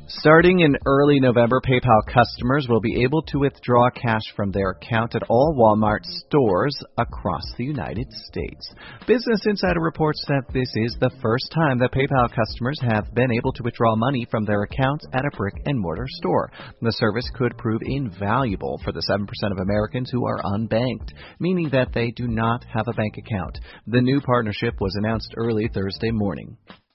Starting in early November, PayPal customers will be able to withdraw cash from their account at all Walmart stores across the United States. Business Insider reports that this is the first time that PayPal customers have been able to withdraw money from their accounts at a brick-and-mortar store. The service could prove invaluable for the 7% of Americans who are unbanked, meaning that they do not have a bank account. The new partnership was announced early Thursday morning.